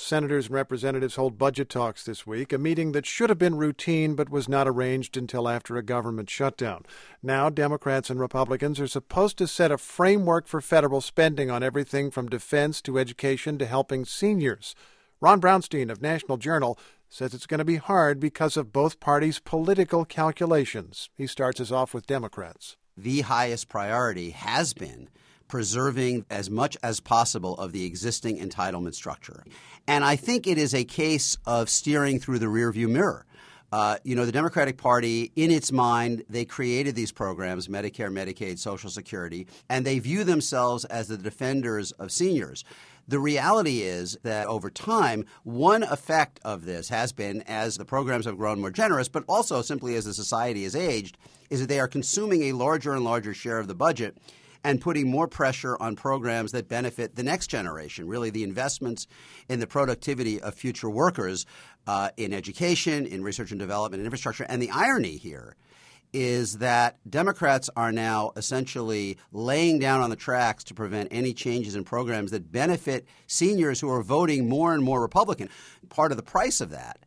Senators and representatives hold budget talks this week, a meeting that should have been routine but was not arranged until after a government shutdown. Now, Democrats and Republicans are supposed to set a framework for federal spending on everything from defense to education to helping seniors. Ron Brownstein of National Journal says it's going to be hard because of both parties' political calculations. He starts us off with Democrats. The highest priority has been preserving as much as possible of the existing entitlement structure. And I think it is a case of steering through the rearview mirror. The Democratic Party, in its mind, they created these programs, Medicare, Medicaid, Social Security, and they view themselves as the defenders of seniors. The reality is that over time, one effect of this has been, as the programs have grown more generous, but also simply as the society has aged, is that they are consuming a larger and larger share of the budget and putting more pressure on programs that benefit the next generation, really the investments in the productivity of future workers in education, in research and development, and infrastructure. And the irony here is that Democrats are now essentially laying down on the tracks to prevent any changes in programs that benefit seniors who are voting more and more Republican. Part of the price of that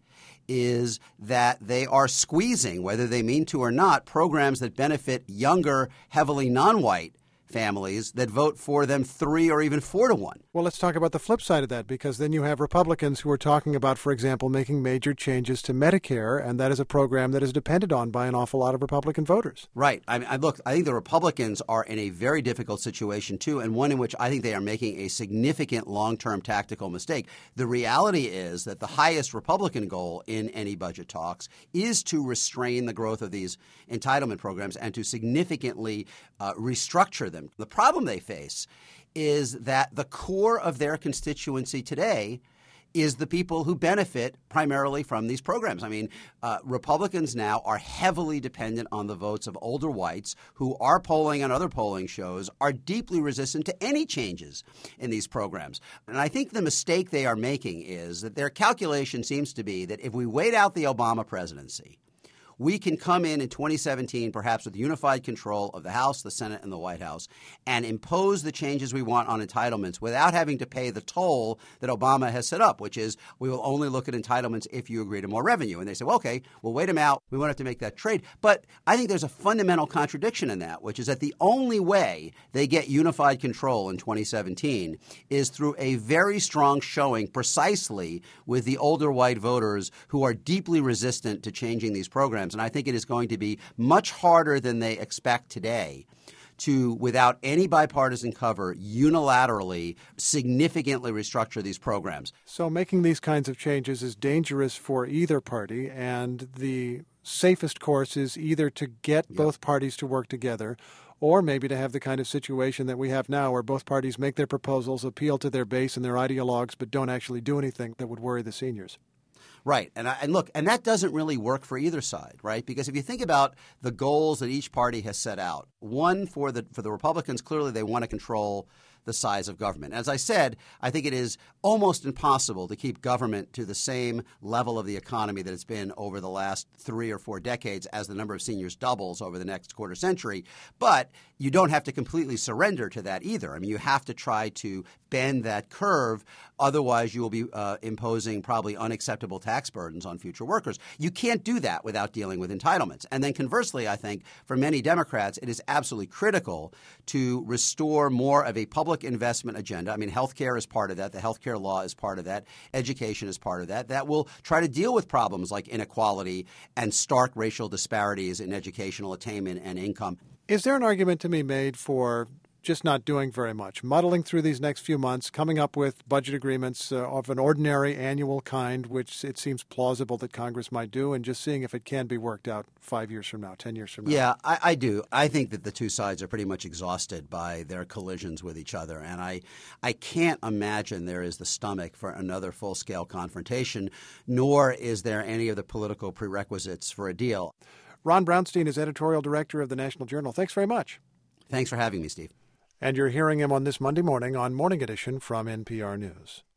is that they are squeezing, whether they mean to or not, programs that benefit younger, heavily non-white families that vote for them 3 or even 4 to 1. Well, let's talk about the flip side of that, because then you have Republicans who are talking about, for example, making major changes to Medicare, and that is a program that is depended on by an awful lot of Republican voters. Right. I think the Republicans are in a very difficult situation, too, and one in which I think they are making a significant long-term tactical mistake. The reality is that the highest Republican goal in any budget talks is to restrain the growth of these entitlement programs and to significantly restructure them. The problem they face is that the core of their constituency today is the people who benefit primarily from these programs. I mean, Republicans now are heavily dependent on the votes of older whites who our polling and other polling shows are deeply resistant to any changes in these programs. And I think the mistake they are making is that their calculation seems to be that if we wait out the Obama presidency, we can come in 2017 perhaps with unified control of the House, the Senate, and the White House and impose the changes we want on entitlements without having to pay the toll that Obama has set up, which is we will only look at entitlements if you agree to more revenue. And they say, well, okay, we'll wait them out. We won't have to make that trade. But I think there's a fundamental contradiction in that, which is that the only way they get unified control in 2017 is through a very strong showing precisely with the older white voters who are deeply resistant to changing these programs. And I think it is going to be much harder than they expect today to, without any bipartisan cover, unilaterally significantly restructure these programs. So making these kinds of changes is dangerous for either party, and the safest course is either to get both parties to work together or maybe to have the kind of situation that we have now where both parties make their proposals, appeal to their base and their ideologues, but don't actually do anything that would worry the seniors. Right. And that doesn't really work for either side, right? Because if you think about the goals that each party has set out, one for the Republicans, clearly they want to control the size of government. As I said, I think it is almost impossible to keep government to the same level of the economy that it's been over the last 3 or 4 decades as the number of seniors doubles over the next quarter century. But you don't have to completely surrender to that either. I mean, you have to try to bend that curve. Otherwise, you will be imposing probably unacceptable tax burdens on future workers. You can't do that without dealing with entitlements. And then conversely, I think for many Democrats, it is absolutely critical to restore more of a public investment agenda. I mean, health care is part of that. The health care law is part of that. Education is part of that. That will try to deal with problems like inequality and stark racial disparities in educational attainment and income. Is there an argument to be made for just not doing very much, muddling through these next few months, coming up with budget agreements of an ordinary annual kind, which it seems plausible that Congress might do, and just seeing if it can be worked out 5 years from now, 10 years from now? Yeah, I do. I think that the two sides are pretty much exhausted by their collisions with each other, and I can't imagine there is the stomach for another full-scale confrontation, nor is there any of the political prerequisites for a deal. Ron Brownstein is editorial director of the National Journal. Thanks very much. Thanks for having me, Steve. And you're hearing him on this Monday morning on Morning Edition from NPR News.